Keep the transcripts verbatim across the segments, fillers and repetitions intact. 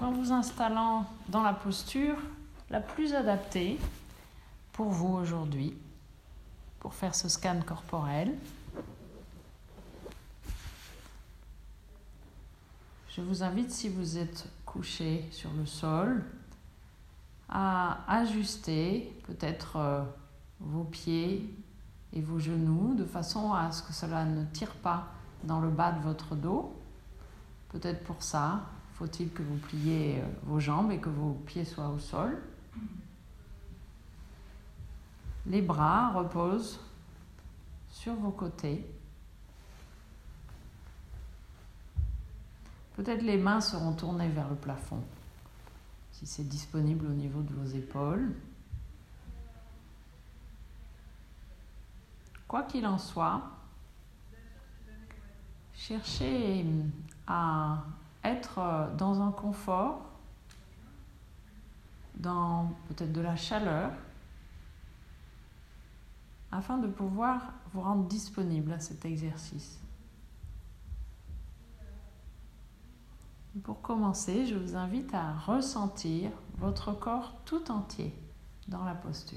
Donc en vous installant dans la posture la plus adaptée pour vous aujourd'hui, pour faire ce scan corporel, je vous invite, si vous êtes couché sur le sol, à ajuster peut-être euh, vos pieds et vos genoux de façon à ce que cela ne tire pas dans le bas de votre dos. Peut-être pour ça, faut-il que vous pliez vos jambes et que vos pieds soient au sol. Les bras reposent sur vos côtés. Peut-être les mains seront tournées vers le plafond, si c'est disponible au niveau de vos épaules. Quoi qu'il en soit, cherchez à être dans un confort, dans peut-être de la chaleur, afin de pouvoir vous rendre disponible à cet exercice. Pour commencer, je vous invite à ressentir votre corps tout entier dans la posture.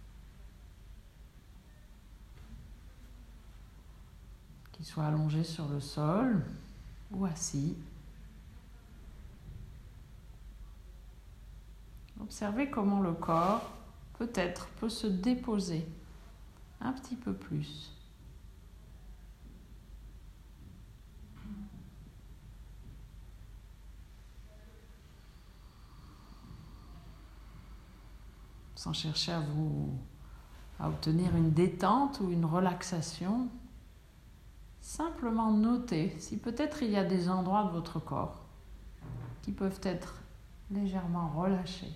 Qu'il soit allongé sur le sol ou assis. Observez comment le corps, peut-être, peut se déposer un petit peu plus. Sans chercher à vous à obtenir une détente ou une relaxation, simplement notez si peut-être il y a des endroits de votre corps qui peuvent être légèrement relâchés.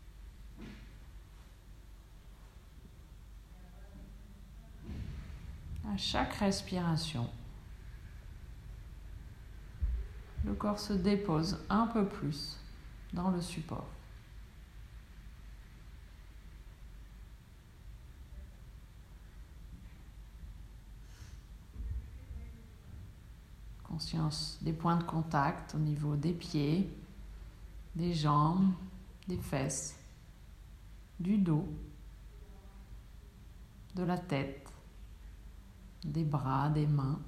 À chaque respiration, le corps se dépose un peu plus dans le support. Conscience des points de contact au niveau des pieds, des jambes, des fesses, du dos, de la tête, des bras, des mains.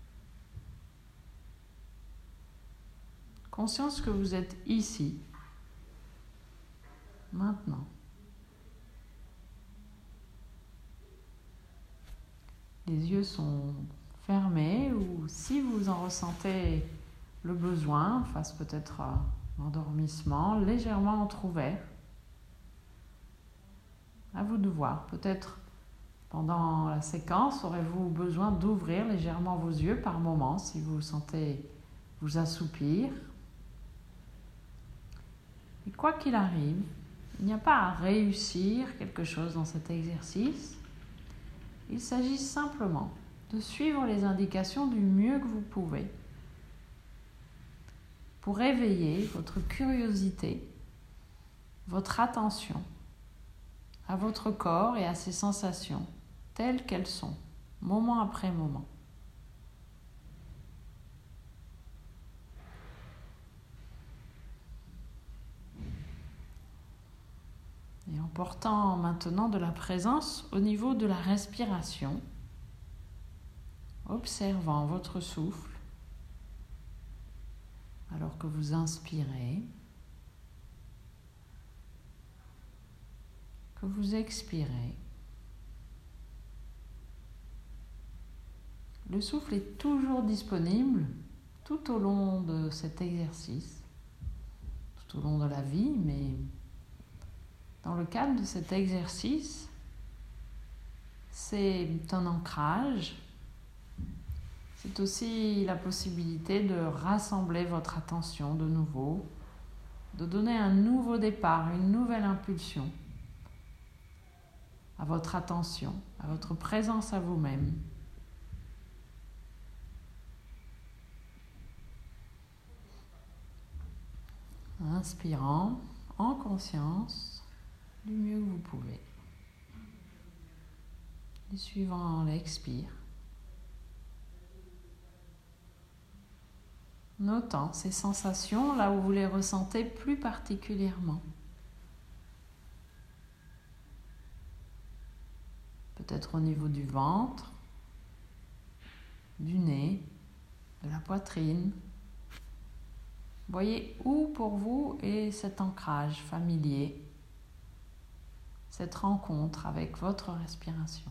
Conscience que vous êtes ici, maintenant. Les yeux sont fermés ou si vous en ressentez le besoin, face peut-être à l'endormissement, légèrement entrouvert. À vous de voir. Peut-être pendant la séquence, aurez-vous besoin d'ouvrir légèrement vos yeux par moment si vous sentez vous assoupir. Et quoi qu'il arrive, il n'y a pas à réussir quelque chose dans cet exercice. Il s'agit simplement de suivre les indications du mieux que vous pouvez pour éveiller votre curiosité, votre attention à votre corps et à ses sensations telles qu'elles sont, moment après moment. Et en portant maintenant de la présence au niveau de la respiration, observant votre souffle alors que vous inspirez, que vous expirez. Le souffle est toujours disponible tout au long de cet exercice, tout au long de la vie, mais dans le cadre de cet exercice, c'est un ancrage. C'est aussi la possibilité de rassembler votre attention de nouveau, de donner un nouveau départ, une nouvelle impulsion à votre attention, à votre présence à vous-même. Inspirant en conscience du mieux que vous pouvez. Et suivant l'expire, notant ces sensations là où vous les ressentez plus particulièrement. Peut-être au niveau du ventre, du nez, de la poitrine. Voyez où pour vous est cet ancrage familier, cette rencontre avec votre respiration.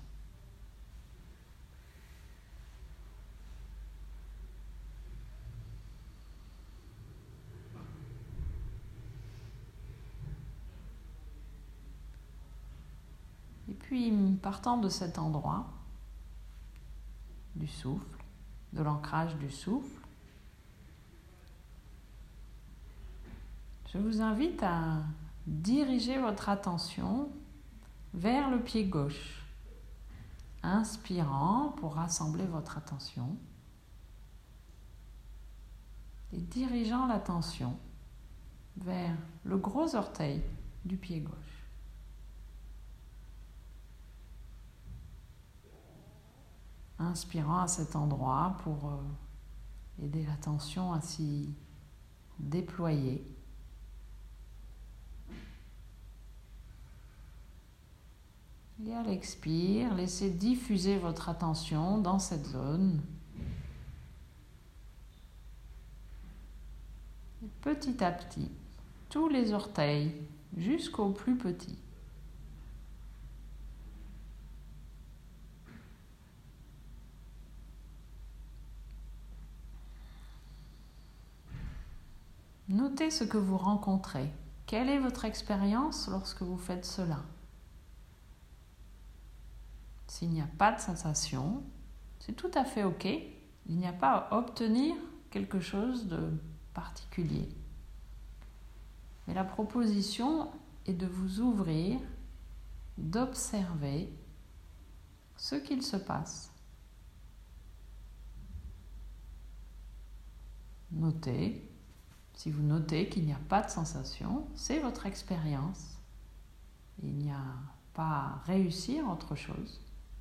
Et puis, partant de cet endroit, du souffle, de l'ancrage du souffle, je vous invite à diriger votre attention vers le pied gauche, inspirant pour rassembler votre attention et dirigeant l'attention vers le gros orteil du pied gauche. Inspirant à cet endroit pour aider l'attention à s'y déployer. Et à l'expire, laissez diffuser votre attention dans cette zone. Et petit à petit, tous les orteils jusqu'au plus petit. Notez ce que vous rencontrez. Quelle est votre expérience lorsque vous faites cela? S'il n'y a pas de sensation, c'est tout à fait OK. Il n'y a pas à obtenir quelque chose de particulier. Mais la proposition est de vous ouvrir, d'observer ce qu'il se passe. Notez. Si vous notez qu'il n'y a pas de sensation, c'est votre expérience. Il n'y a pas à réussir autre chose.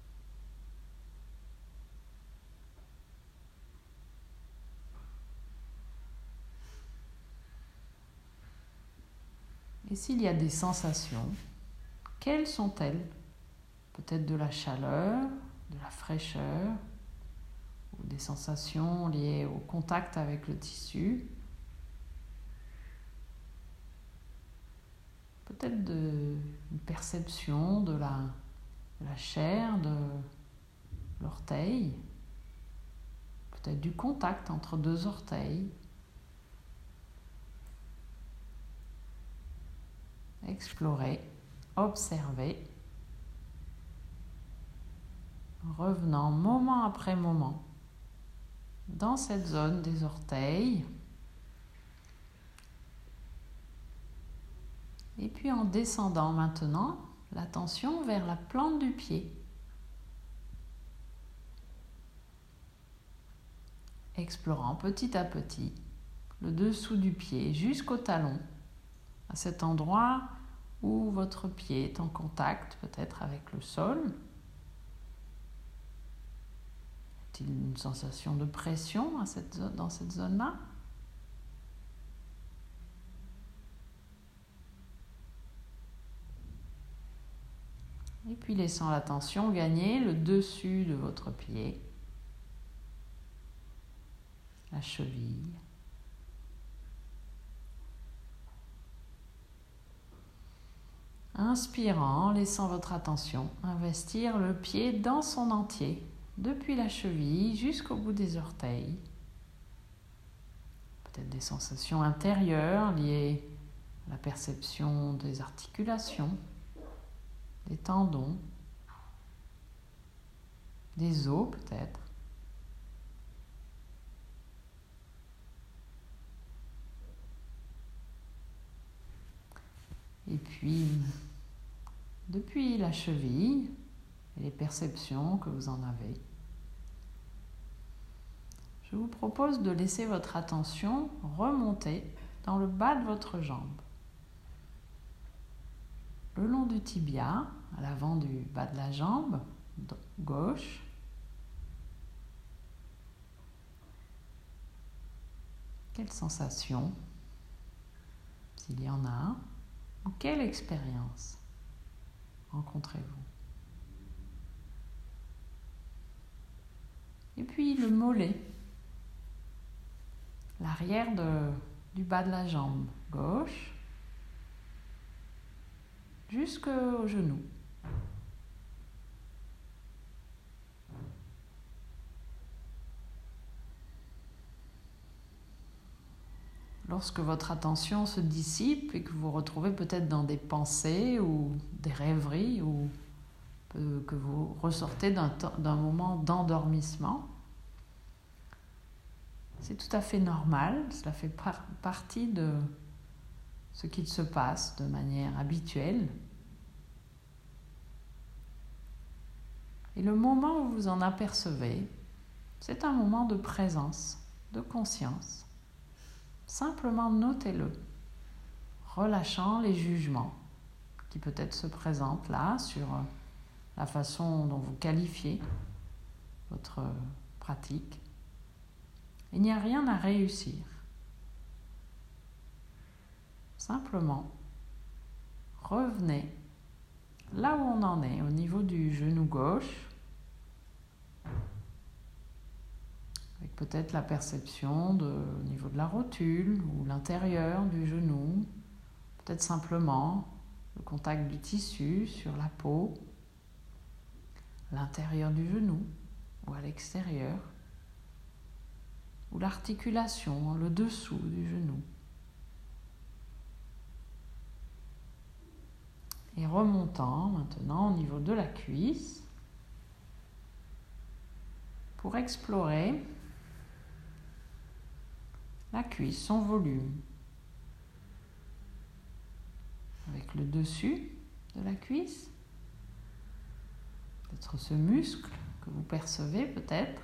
Et s'il y a des sensations, quelles sont-elles? Peut-être de la chaleur, de la fraîcheur, ou des sensations liées au contact avec le tissu. Peut-être de, une perception de la, de la chair, de l'orteil, peut-être du contact entre deux orteils. Explorez, observez, revenant moment après moment dans cette zone des orteils. Et puis en descendant maintenant, l'attention vers la plante du pied. Explorant petit à petit le dessous du pied jusqu'au talon, à cet endroit où votre pied est en contact peut-être avec le sol. Y a-t-il une sensation de pression à cette zone, dans cette zone-là ? Et puis laissant l'attention gagner le dessus de votre pied, la cheville. Inspirant, laissant votre attention investir le pied dans son entier, depuis la cheville jusqu'au bout des orteils. Peut-être des sensations intérieures liées à la perception des articulations, des tendons, des os peut-être. Et puis, depuis la cheville et les perceptions que vous en avez, je vous propose de laisser votre attention remonter dans le bas de votre jambe. Le long du tibia, à l'avant du bas de la jambe gauche. Quelle sensation, s'il y en a, ou quelle expérience rencontrez-vous? Et puis le mollet, l'arrière de, du bas de la jambe gauche, jusqu'au genou. Lorsque votre attention se dissipe et que vous vous retrouvez peut-être dans des pensées ou des rêveries ou que vous ressortez d'un, d'un moment d'endormissement, c'est tout à fait normal, cela fait par, partie de ce qui se passe de manière habituelle. Et le moment où vous en apercevez, c'est un moment de présence, de conscience. Simplement notez-le, relâchant les jugements qui peut-être se présentent là sur la façon dont vous qualifiez votre pratique. Il n'y a rien à réussir. Simplement, revenez là où on en est, au niveau du genou gauche, avec peut-être la perception de, au niveau de la rotule ou l'intérieur du genou, peut-être simplement le contact du tissu sur la peau, à l'intérieur du genou ou à l'extérieur, ou l'articulation, le dessous du genou. Et remontant maintenant au niveau de la cuisse pour explorer la cuisse, son volume, avec le dessus de la cuisse, peut-être ce muscle que vous percevez peut-être,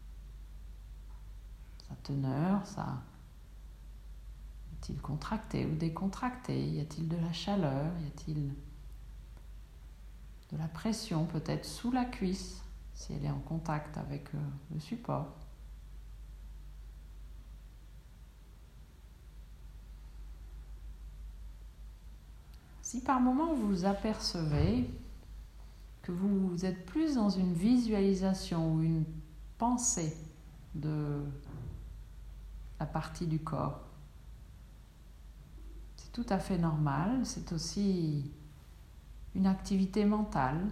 sa teneur, sa... est-il contracté ou décontracté? Y a-t-il de la chaleur? Y a-t-il de la pression peut-être sous la cuisse si elle est en contact avec le support? Si par moment vous vous apercevez que vous êtes plus dans une visualisation ou une pensée de la partie du corps, c'est tout à fait normal, c'est aussi une activité mentale.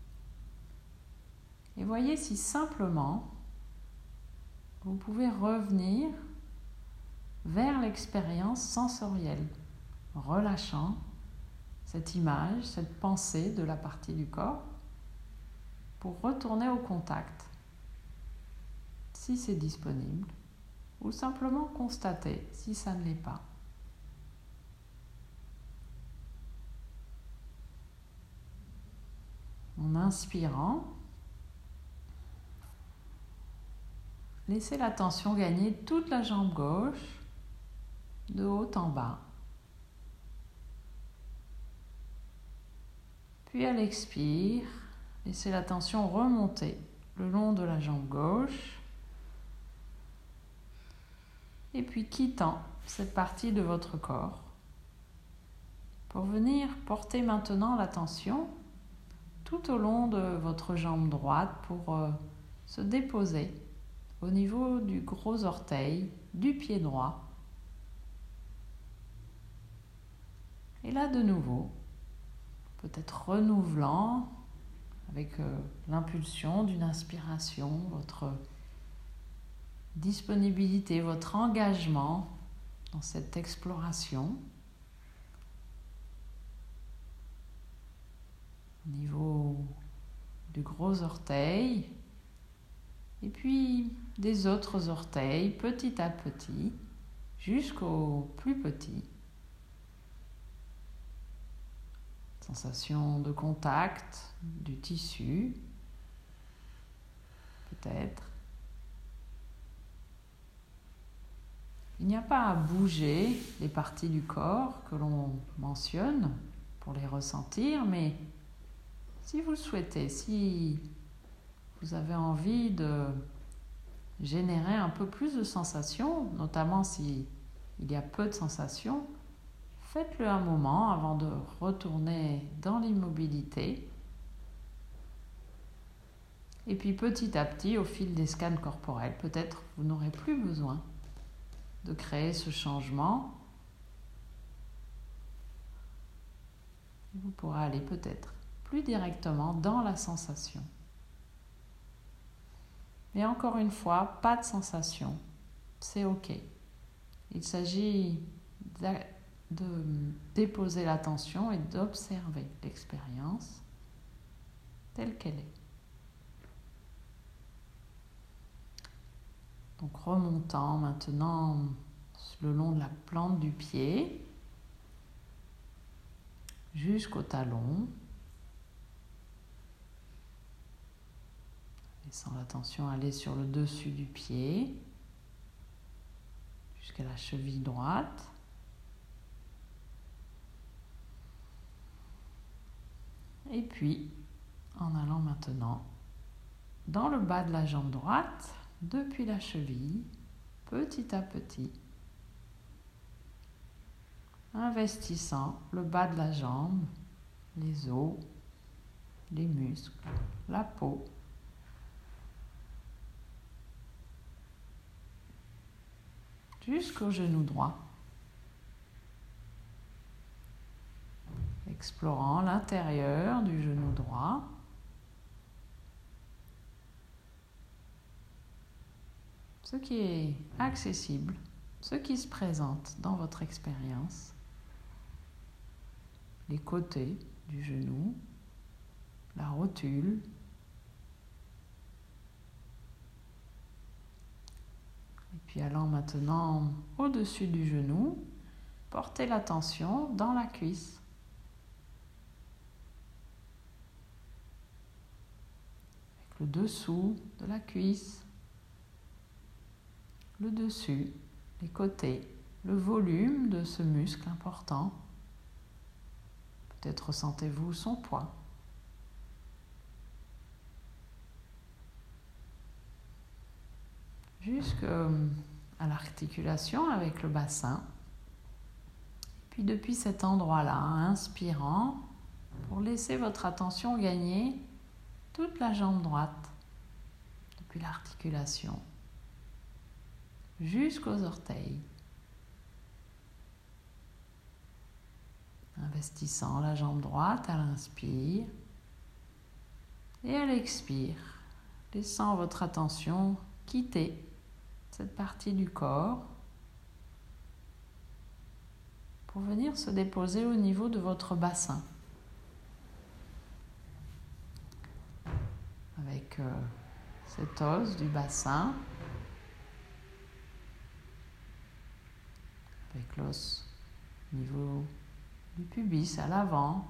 Et voyez si simplement vous pouvez revenir vers l'expérience sensorielle, relâchant cette image, cette pensée de la partie du corps, pour retourner au contact, si c'est disponible, ou simplement constater si ça ne l'est pas. En inspirant, laissez l'attention gagner toute la jambe gauche, de haut en bas. Puis à l'expire, laissez l'attention remonter le long de la jambe gauche. Et puis quittant cette partie de votre corps pour venir porter maintenant l'attention tout au long de votre jambe droite pour euh, se déposer au niveau du gros orteil du pied droit. Et là de nouveau, peut-être renouvelant avec euh, l'impulsion d'une inspiration, votre disponibilité, votre engagement dans cette exploration. Au niveau du gros orteil et puis des autres orteils petit à petit jusqu'au plus petit. Sensation de contact du tissu, peut-être. Il n'y a pas à bouger les parties du corps que l'on mentionne pour les ressentir, mais si vous le souhaitez, si vous avez envie de générer un peu plus de sensations, notamment s'il y a peu de sensations, faites-le un moment avant de retourner dans l'immobilité. Et puis petit à petit, au fil des scans corporels, peut-être vous n'aurez plus besoin de créer ce changement. Vous pourrez aller peut-être plus directement dans la sensation. Mais encore une fois, pas de sensation, c'est ok. Il s'agit de, de déposer l'attention et d'observer l'expérience telle qu'elle est. Donc remontant maintenant le long de la plante du pied jusqu'au talon. Laissant l'attention aller sur le dessus du pied jusqu'à la cheville droite. Et puis, en allant maintenant dans le bas de la jambe droite, depuis la cheville, petit à petit, investissant le bas de la jambe, les os, les muscles, la peau, jusqu'au genou droit, explorant l'intérieur du genou droit, ce qui est accessible, ce qui se présente dans votre expérience, les côtés du genou, la rotule, et puis allant maintenant au-dessus du genou, portez l'attention dans la cuisse. Avec le dessous de la cuisse, le dessus, les côtés, le volume de ce muscle important. Peut-être ressentez-vous son poids. Jusqu'à l'articulation avec le bassin. Puis depuis cet endroit-là, inspirant, pour laisser votre attention gagner toute la jambe droite, depuis l'articulation jusqu'aux orteils. Investissant la jambe droite à l'inspire et à l'expire, laissant votre attention quitter cette partie du corps pour venir se déposer au niveau de votre bassin. Avec euh, cet os du bassin, avec l'os au niveau du pubis à l'avant,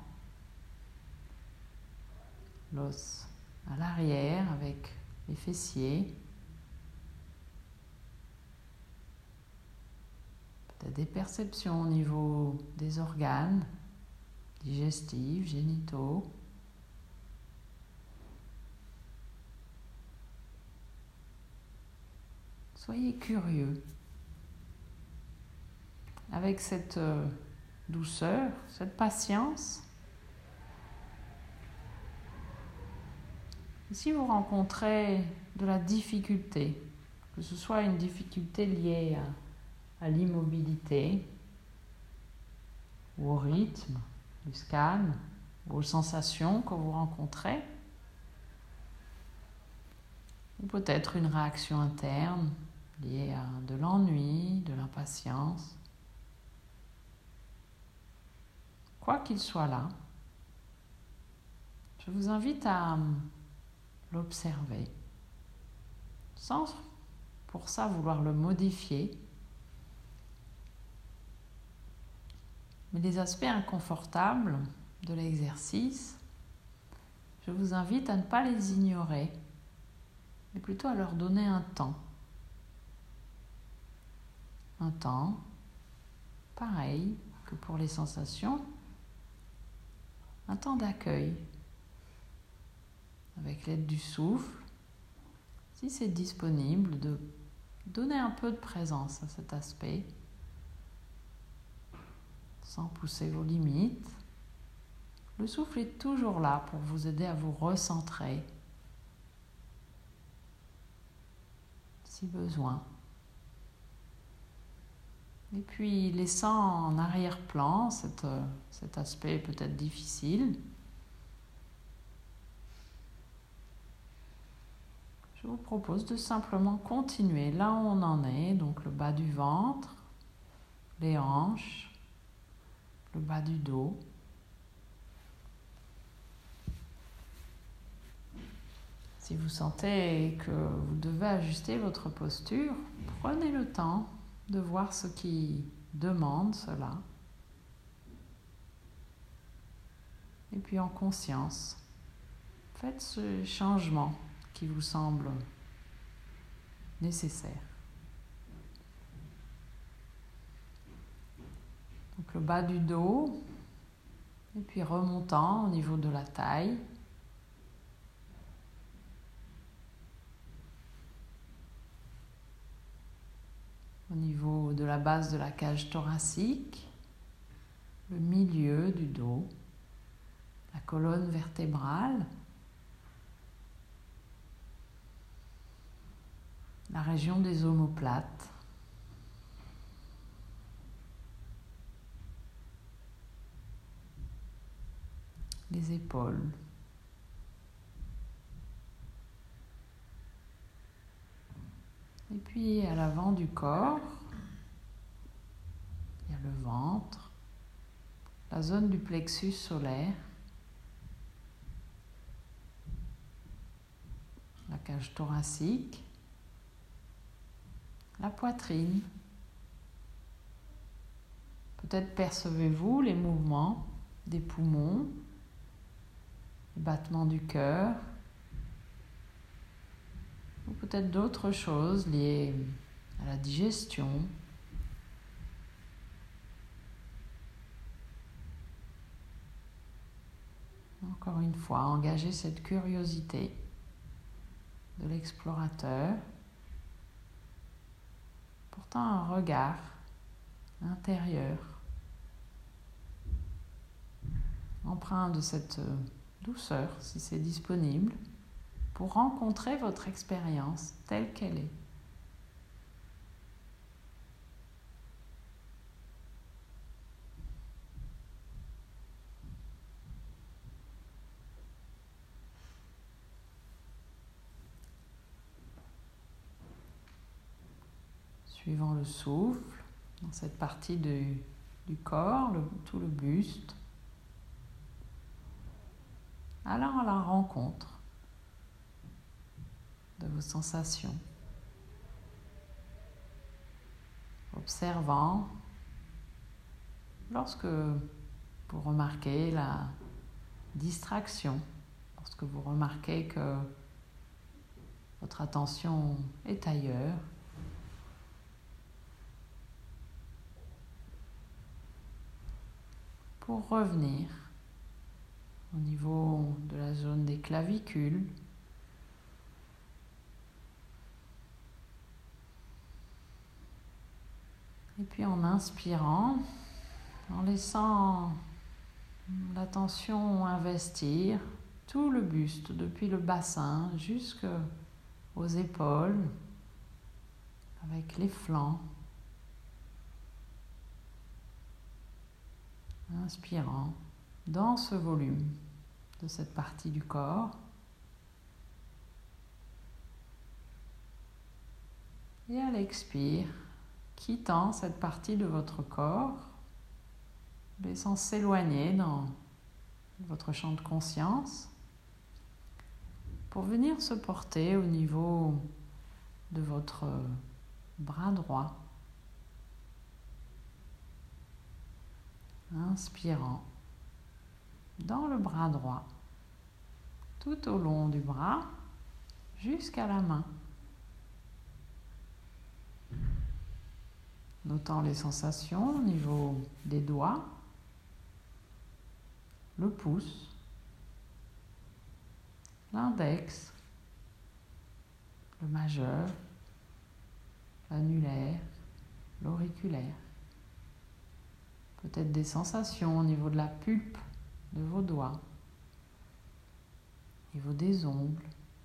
l'os à l'arrière avec les fessiers, peut-être des perceptions au niveau des organes digestifs, génitaux. Soyez curieux avec cette euh, douceur, cette patience. Et si vous rencontrez de la difficulté, que ce soit une difficulté liée à, à l'immobilité, ou au rythme du scan, ou aux sensations que vous rencontrez, ou peut-être une réaction interne liée à de l'ennui, de l'impatience, quoi qu'il soit là, je vous invite à l'observer, sans pour ça vouloir le modifier, mais les aspects inconfortables de l'exercice, je vous invite à ne pas les ignorer, mais plutôt à leur donner un temps. Un temps, pareil que pour les sensations, un temps d'accueil, avec l'aide du souffle, si c'est disponible, de donner un peu de présence à cet aspect, sans pousser vos limites. Le souffle est toujours là pour vous aider à vous recentrer, si besoin. Et puis, laissant en arrière-plan cet, cet aspect peut-être difficile, je vous propose de simplement continuer là où on en est, donc le bas du ventre, les hanches, le bas du dos. Si vous sentez que vous devez ajuster votre posture, prenez le temps de voir ce qui demande cela. Et puis en conscience, faites ce changement qui vous semble nécessaire. Donc le bas du dos, et puis remontant au niveau de la taille. Au niveau de la base de la cage thoracique, le milieu du dos, la colonne vertébrale, la région des omoplates, les épaules. Et puis à l'avant du corps, il y a le ventre, la zone du plexus solaire, la cage thoracique, la poitrine. Peut-être percevez-vous les mouvements des poumons, les battements du cœur, ou peut-être d'autres choses liées à la digestion. Encore une fois, engagez cette curiosité de l'explorateur, portant un regard intérieur, empreint de cette douceur, si c'est disponible, pour rencontrer votre expérience telle qu'elle est. Suivant le souffle, dans cette partie de, du corps, le, tout le buste, allant à la rencontre de vos sensations, observant lorsque vous remarquez la distraction, lorsque vous remarquez que votre attention est ailleurs, pour revenir au niveau de la zone des clavicules, et puis en inspirant, en laissant l'attention investir tout le buste, depuis le bassin jusqu'aux épaules, avec les flancs. Inspirant dans ce volume de cette partie du corps. Et à l'expire, quittant cette partie de votre corps, laissant s'éloigner dans votre champ de conscience pour venir se porter au niveau de votre bras droit. Inspirant dans le bras droit, tout au long du bras jusqu'à la main. Notant les sensations au niveau des doigts, le pouce, l'index, le majeur, l'annulaire, l'auriculaire. Peut-être des sensations au niveau de la pulpe de vos doigts, au niveau des ongles.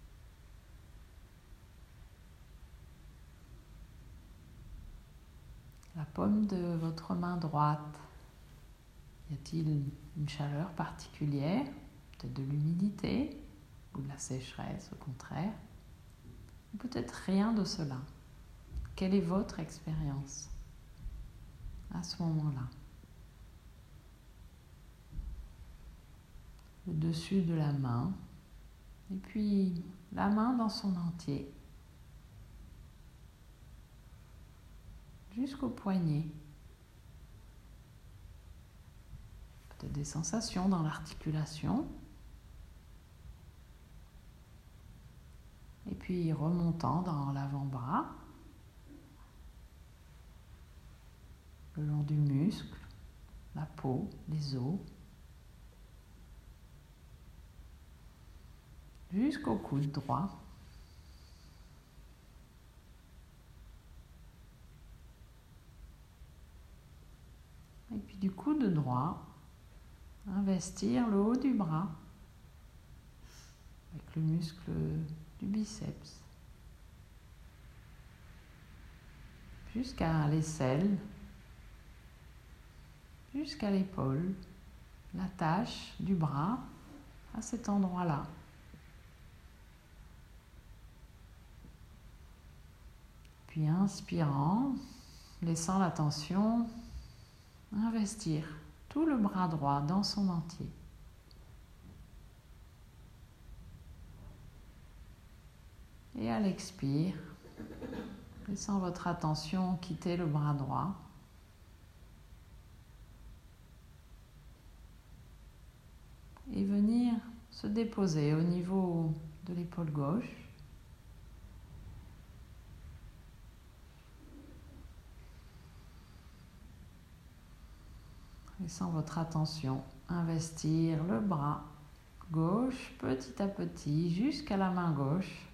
La paume de votre main droite, y a-t-il une chaleur particulière, peut-être de l'humidité ou de la sécheresse au contraire, ou peut-être rien de cela. Quelle est votre expérience à ce moment-là? Le dessus de la main, et puis la main dans son entier, jusqu'au poignet. Peut-être des sensations dans l'articulation. Et puis remontant dans l'avant-bras, le long du muscle, la peau, les os, jusqu'au coude droit. Et puis du coude droit, investir le haut du bras avec le muscle du biceps jusqu'à l'aisselle, jusqu'à l'épaule, l'attache du bras à cet endroit-là. Puis inspirant, laissant la tension investir tout le bras droit dans son entier. Et à l'expire, laissant votre attention quitter le bras droit. Et venir se déposer au niveau de l'épaule gauche. Laissant votre attention investir le bras gauche petit à petit jusqu'à la main gauche.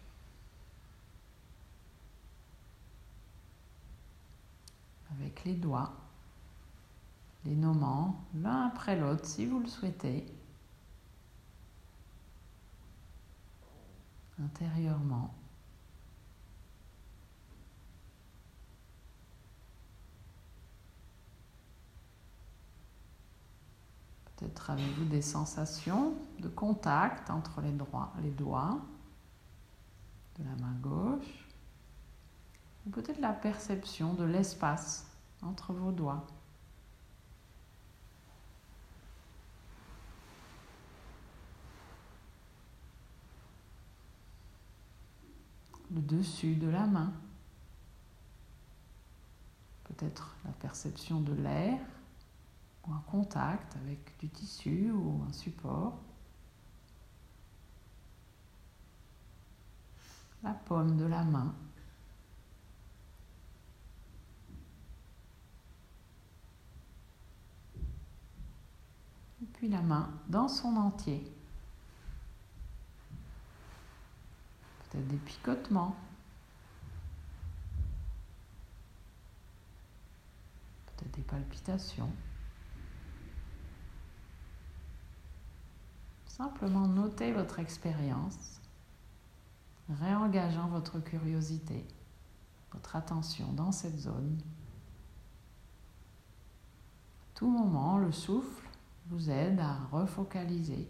Avec les doigts, les nommant l'un après l'autre si vous le souhaitez. Intérieurement. Peut-être avez-vous des sensations de contact entre les, droits, les doigts de la main gauche, ou peut-être la perception de l'espace entre vos doigts. Le dessus de la main, peut-être la perception de l'air ou un contact avec du tissu ou un support. La paume de la main. Et puis la main dans son entier. Peut-être des picotements. Peut-être des palpitations. Simplement notez votre expérience, réengageant votre curiosité, votre attention dans cette zone. À tout moment, le souffle vous aide à refocaliser.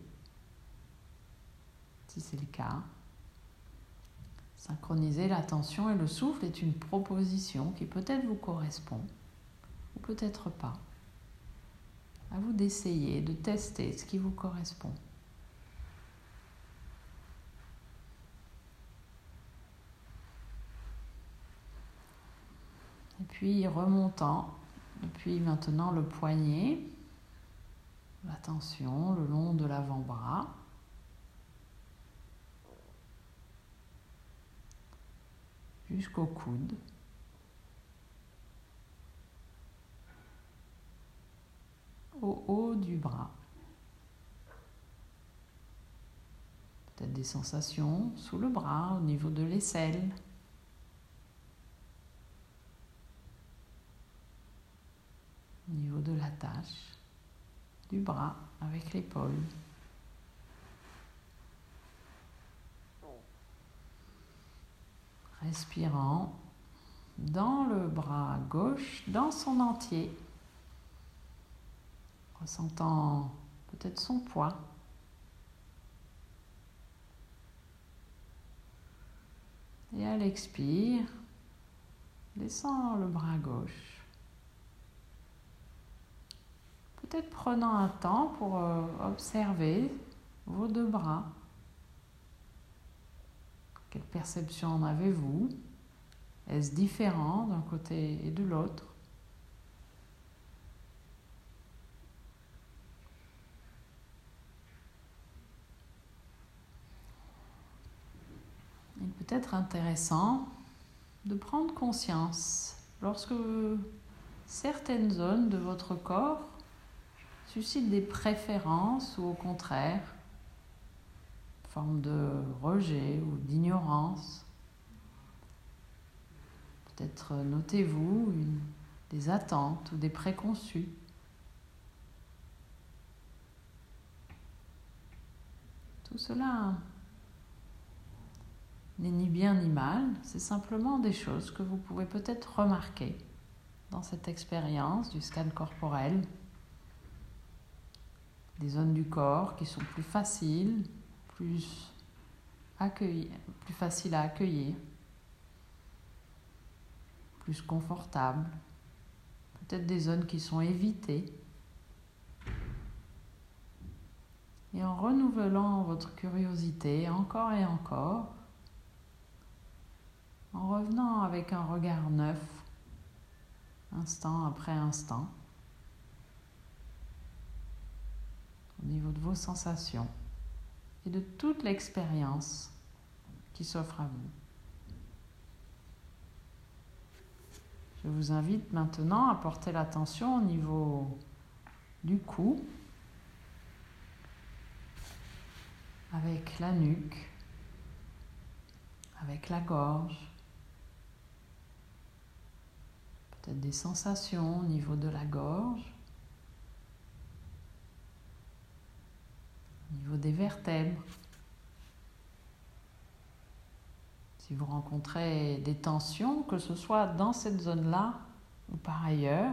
Si c'est le cas, synchroniser l'attention et le souffle est une proposition qui peut-être vous correspond ou peut-être pas. À vous d'essayer, de tester ce qui vous correspond. Et puis remontant, depuis maintenant le poignet, l'attention le long de l'avant-bras. Jusqu'au coude. Au haut du bras. Peut-être des sensations sous le bras, au niveau de l'aisselle. Au niveau de l'attache du bras avec l'épaule. Respirant dans le bras gauche, dans son entier. Ressentant peut-être son poids. Et à l'expire, descend le bras gauche. Peut-être prenant un temps pour observer vos deux bras. Quelle perception en avez-vous? Est-ce différent d'un côté et de l'autre? Il peut être intéressant de prendre conscience lorsque certaines zones de votre corps suscitent des préférences ou au contraire, forme de rejet ou d'ignorance. Peut-être notez-vous une, des attentes ou des préconçus. Tout cela n'est ni bien ni mal, c'est simplement des choses que vous pouvez peut-être remarquer dans cette expérience du scan corporel. Des zones du corps qui sont plus faciles, plus, accueillir, plus faciles à accueillir, plus confortables. Peut-être des zones qui sont évitées. Et en renouvelant votre curiosité encore et encore, en revenant avec un regard neuf, instant après instant, au niveau de vos sensations et de toute l'expérience qui s'offre à vous. Je vous invite maintenant à porter l'attention au niveau du cou, avec la nuque, avec la gorge, peut-être des sensations au niveau de la gorge, au niveau des vertèbres. Si vous rencontrez des tensions, que ce soit dans cette zone-là ou par ailleurs,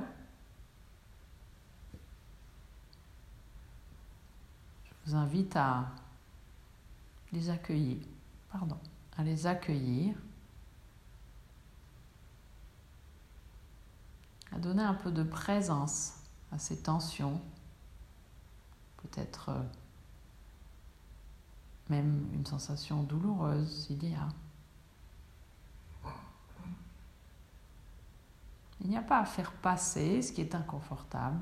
je vous invite à les accueillir, pardon, à les accueillir, à donner un peu de présence à ces tensions, peut-être même une sensation douloureuse s'il y a. Il n'y a pas à faire passer ce qui est inconfortable,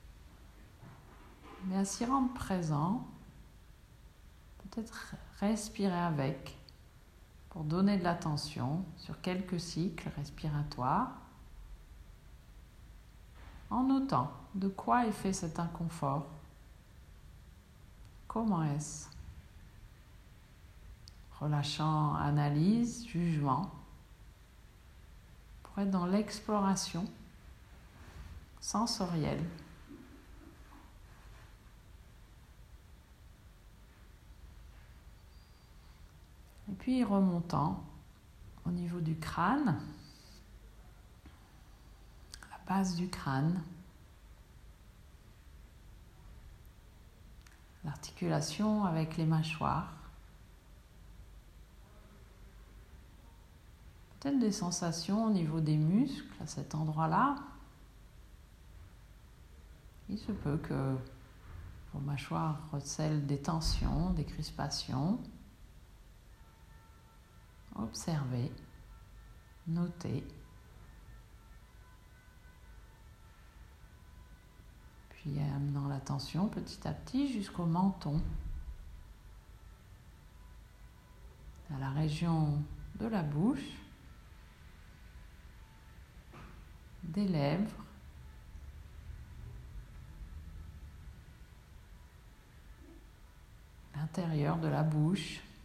mais à s'y rendre présent, peut-être respirer avec pour donner de l'attention sur quelques cycles respiratoires, en notant de quoi est fait cet inconfort, comment est-ce, relâchant analyse, jugement, pour être dans l'exploration sensorielle. Et puis remontant au niveau du crâne, la base du crâne, l'articulation avec les mâchoires, peut-être des sensations au niveau des muscles à cet endroit-là. Il se peut que vos mâchoires recèlent des tensions, des crispations. Observez, notez. Puis amenant l'attention petit à petit jusqu'au menton, à la région de la bouche, des lèvres, l'intérieur de la bouche,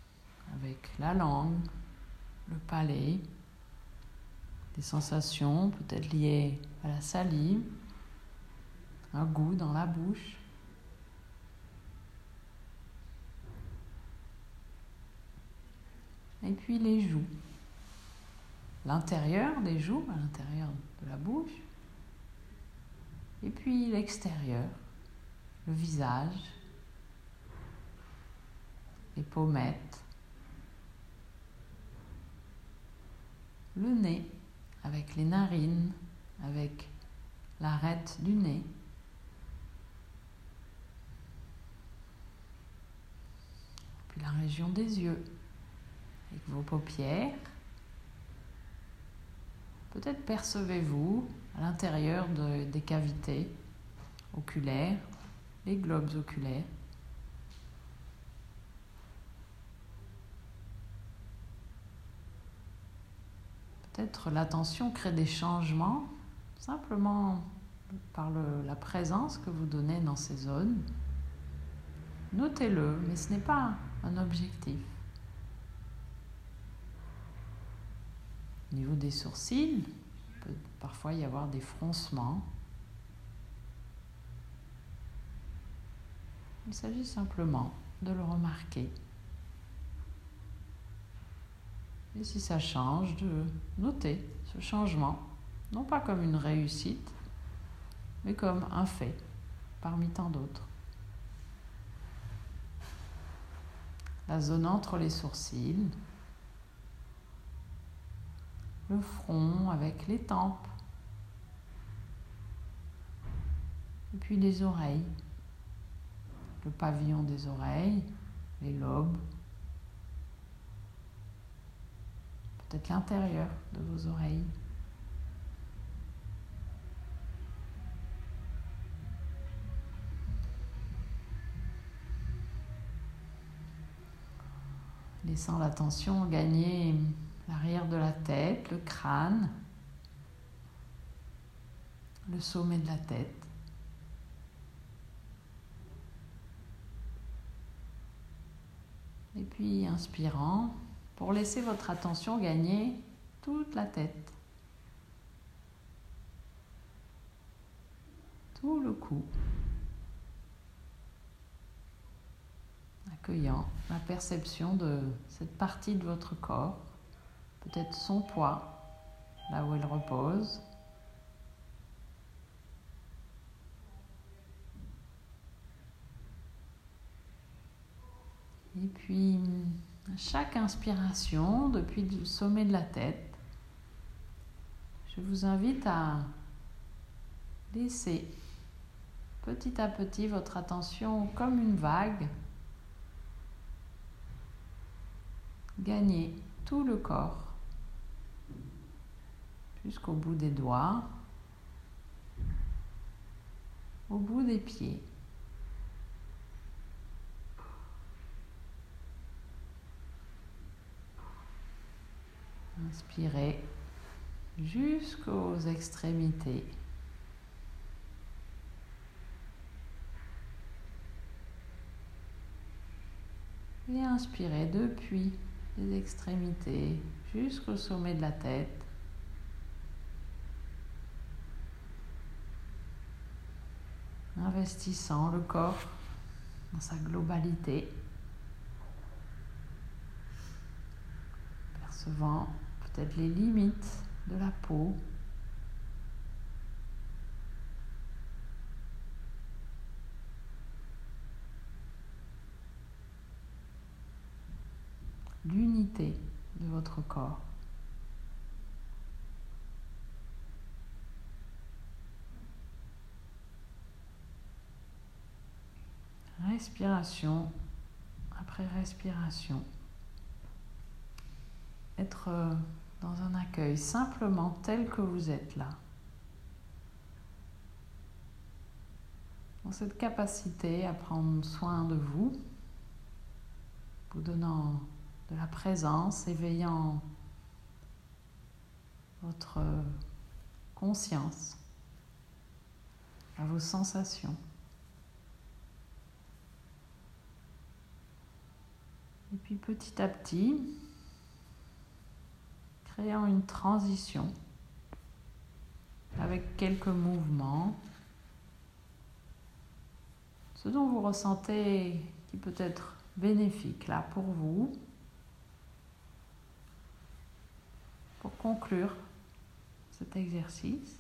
avec la langue, le palais, des sensations peut-être liées à la salive, un goût dans la bouche. Et puis les joues, l'intérieur des joues, à l'intérieur de la bouche, et puis l'extérieur, le visage, les pommettes, le nez, avec les narines, avec l'arête du nez. Puis la région des yeux, avec vos paupières. Peut-être percevez-vous à l'intérieur de, des cavités oculaires, les globes oculaires. Peut-être l'attention crée des changements simplement par le, la présence que vous donnez dans ces zones. Notez-le, mais ce n'est pas un objectif. Au niveau des sourcils, il peut parfois y avoir des froncements. Il s'agit simplement de le remarquer. Et si ça change, de noter ce changement, non pas comme une réussite, mais comme un fait parmi tant d'autres. La zone entre les sourcils, le front avec les tempes, et puis les oreilles, le pavillon des oreilles, les lobes, peut-être l'intérieur de vos oreilles. Laissant l'attention gagner l'arrière de la tête, le crâne, le sommet de la tête. Et puis inspirant, pour laisser votre attention gagner toute la tête, tout le cou, accueillant la perception de cette partie de votre corps, peut-être son poids, là où elle repose. Et puis, à chaque inspiration, depuis le sommet de la tête, je vous invite à laisser petit à petit votre attention comme une vague gagner tout le corps jusqu'au bout des doigts, au bout des pieds. Inspirez jusqu'aux extrémités. Et inspirez depuis les extrémités jusqu'au sommet de la tête. Investissant le corps dans sa globalité. Percevant peut-être les limites de la peau. L'unité de votre corps. Respiration après respiration. Être dans un accueil simplement tel que vous êtes là. Dans cette capacité à prendre soin de vous, vous donnant de la présence, éveillant votre conscience à vos sensations. Et puis petit à petit, créant une transition avec quelques mouvements, ce dont vous ressentez qui peut être bénéfique là pour vous, pour conclure cet exercice.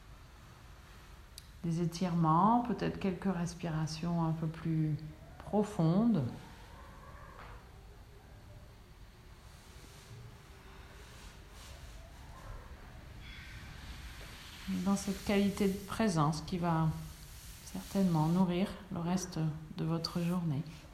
Des étirements, peut-être quelques respirations un peu plus profondes. Dans cette qualité de présence qui va certainement nourrir le reste de votre journée.